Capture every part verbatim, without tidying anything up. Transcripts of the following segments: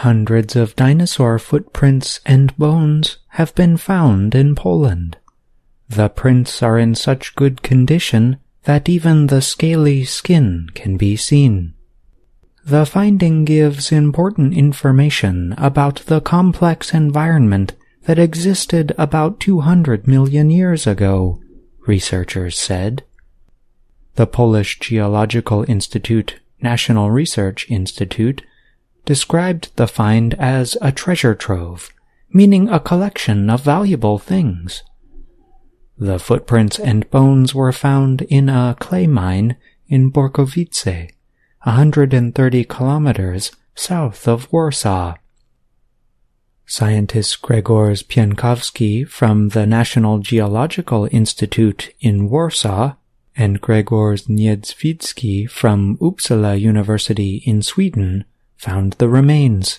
Hundreds of dinosaur footprints and bones have been found in Poland. The prints are in such good condition that even the scaly skin can be seen. The finding gives important information about the complex environment that existed about two hundred million years ago, researchers said. The Polish Geological Institute, National Research Institute, described the find as a treasure trove, meaning a collection of valuable things. The footprints and bones were found in a clay mine in Borkowice, one hundred thirty kilometers south of Warsaw. Scientist Grzegorz Pienkowski from the National Geological Institute in Warsaw and Grzegorz Niedzwiecki from Uppsala University in Sweden found the remains.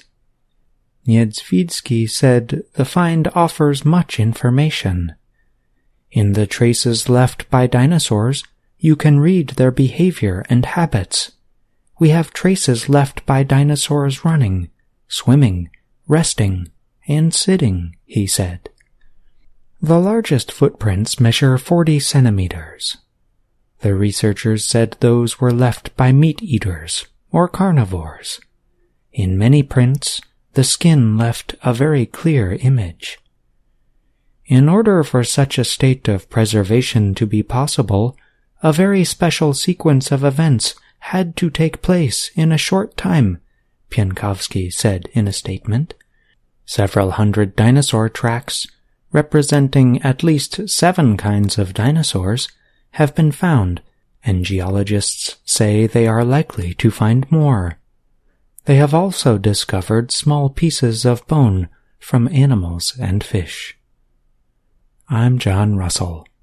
Niedzwiecki said the find offers much information. In the traces left by dinosaurs, you can read their behavior and habits. We have traces left by dinosaurs running, swimming, resting, and sitting, he said. The largest footprints measure forty centimeters. The researchers said those were left by meat-eaters or carnivores. In many prints, the skin left a very clear image. In order for such a state of preservation to be possible, a very special sequence of events had to take place in a short time, Pienkowski said in a statement. Several hundred dinosaur tracks, representing at least seven kinds of dinosaurs, have been found, and geologists say they are likely to find more. They have also discovered small pieces of bone from animals and fish. I'm John Russell.